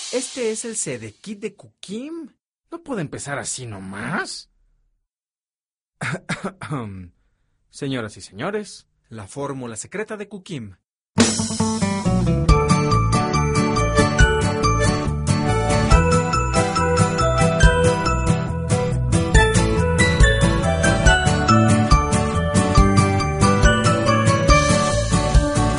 ¿Este es el CD-Kit de Kukim? ¿No puede empezar así nomás? Señoras y señores, la fórmula secreta de Kukim.